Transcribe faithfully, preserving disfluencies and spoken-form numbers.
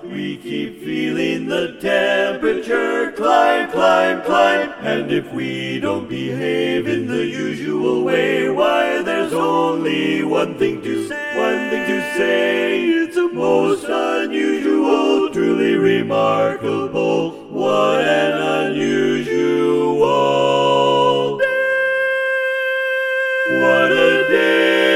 We keep feeling the temperature climb, climb, climb. And if we don't behave in the usual way, why, there's only one thing to say, one thing to say. It's a most unusual, truly remarkable, what an unusual day. What a day.